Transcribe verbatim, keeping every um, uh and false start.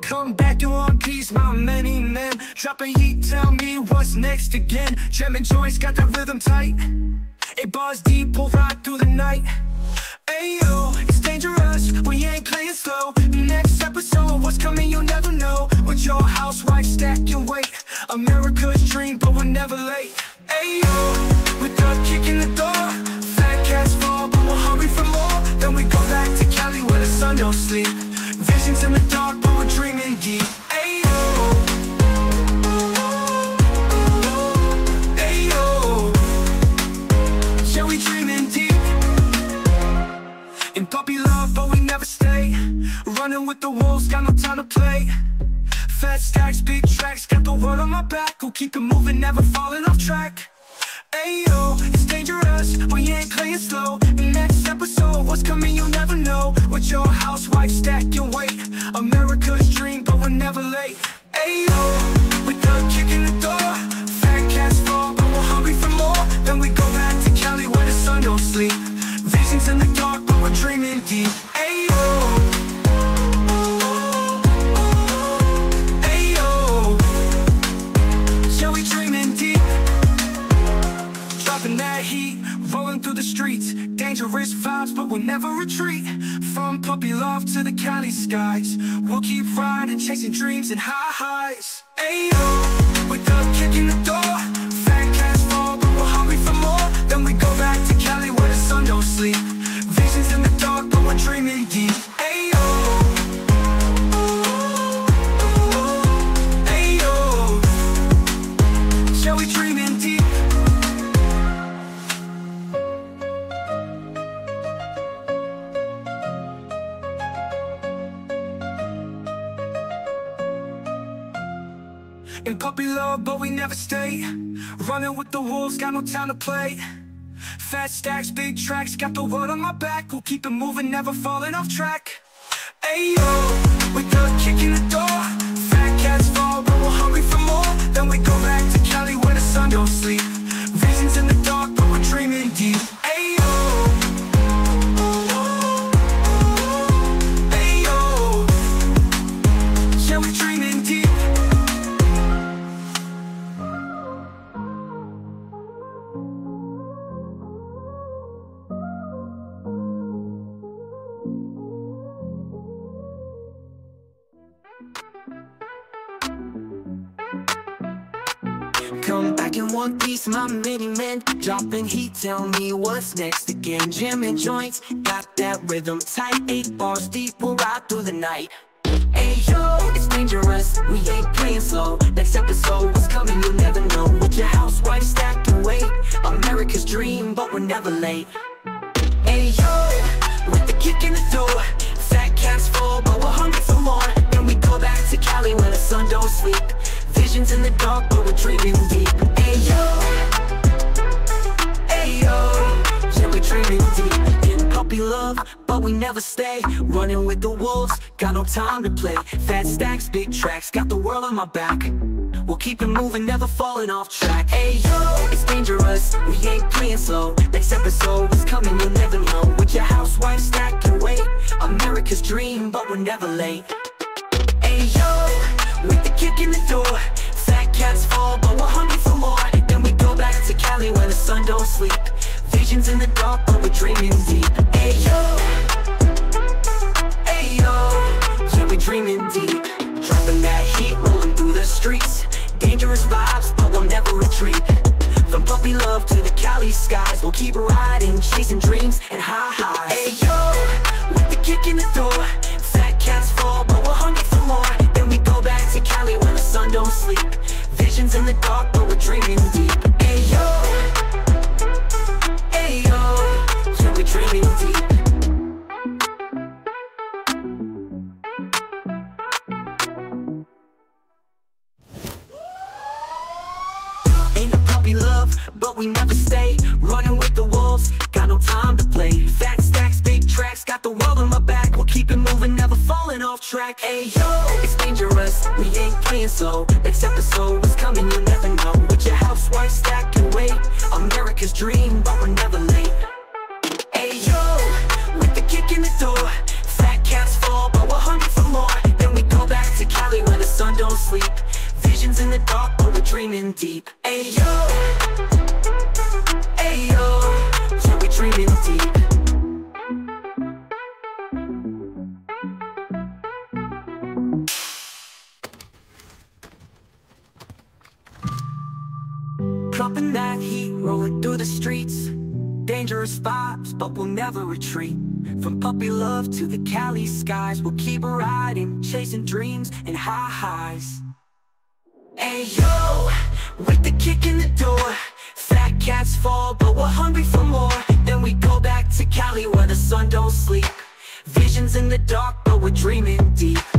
Come back in one piece, my many men. Dropping heat, tell me what's next again. Jamming joints, got the rhythm tight. Eight bars deep, we'll ride through the night. Ayo, it's dangerous, we ain't playing slow. Next episode, what's coming you'll never know. With your housewife stacking weight, America's dream, but we're never late. Ayo, with the kick in the door, fat cats fall, but we're hungry for more. Then we go back to Cali where the sun don't sleep. Visions in the dark, but we're dreaming deep. Ayo, ayo, yeah, we dreaming deep. In puppy love, but we never stay. Running with the wolves, got no time to play. Fat stacks, big tracks, got the world on my back. We'll keep it moving, never falling off track. Ayo, it's dangerous, we ain't playing slow. Next episode, what's coming you'll never know. With your housewife stacking weight, America's dream, but we're never late. Ayo, with the kick in the door, fat cats fall, but we're hungry for more. Then we go back to Cali where the sun don't sleep. Visions in the dark, but we're dreaming deep. Ayo, ayo, yeah, we dreaming deep. Dropping that heat, rolling through the streets. Dangerous vibes, but we'll never retreat. From puppy love to the Cali skies, we'll keep riding, chasing dreams and high highs. Ayo, with the kick in the door, fat cats fall, but we're hungry for more. Then we go back to Cali where the sun don't sleep. Visions in the dark, but we're dreaming deep. Ayo, ayo, yeah, we dreaming deep. In puppy love, but we never stay. Running with the wolves, got no time to play. Fat stacks, big tracks, got the world on my back. We'll keep it moving, never falling off track. Ayo, with the kick in the door, fat cats fall, but we're hungry for more. Then we go back to Cali where the sun don't sleep. Visions in the dark, but we're dreaming deep. Ayo, ayo, yeah, we dreaming deep. Come back in one piece, my mini men. Dropping heat, tell me what's next again. Jamming joints, got that rhythm tight. Eight bars deep, we'll ride through the night. Ayo, it's dangerous, we ain't playing slow. Next episode, what's coming you'll never know. With your housewife stacking weight, America's dream, but we're never late. Ayo, with the kick in the door, fat cats fall, but we're hungry for more. Then we go back to Cali when the sun don't sleep. Visions in the dark, but we're dreaming deep. Ayo, ayo, yeah, we're dreaming deep. In puppy love, but we never stay. Running with the wolves, got no time to play. Fat stacks, big tracks, got the world on my back. We'll keep it moving, never falling off track. Ayo, it's dangerous, we ain't playing slow. Next episode is coming, you'll never know. With your housewife stacking weight, America's dream, but we're never late. Ayo, with the kick in the door, fat cats fall, but we're hungry for more. Then we go back to Cali where the sun don't sleep. Visions in the dark, but we're dreaming deep. Ayo, ayo, yeah, we're dreaming deep. Dropping that heat, rolling through the streets. Dangerous vibes, but we'll never retreat. From puppy love to the Cali skies, we'll keep riding, chasing dreams and high highs. Ayo, with the kick in the door, fat cats fall, but we're hungry for more. Then we go back to Cali when the sun don't sleep. Visions in the dark, but we're dreaming deep. Ayo, ayo, yeah, we're dreaming deep. Ain't a puppy love, but we never stay. Running with the wolves, got no time to play. Fat stacks, big tracks, got the world on my back. We'll keep it moving, never falling off track. Ayo, it's dangerous, we ain't playing slow. Next episode is coming, you'll never know. With your housewife stacking weight, America's dream, but we're never late. Ayo, with the kick in the door, fat cats fall, but we're hungry for more. Then we go back to Cali dropping that heat, rolling through the streets. Dangerous vibes, but we'll never retreat. From puppy love to the Cali skies, we'll keep riding, chasing dreams and high highs. Ayo, with the kick in the door, fat cats fall, but we're hungry for more. Then we go back to Cali where the sun don't sleep. Visions in the dark, but we're dreaming deep.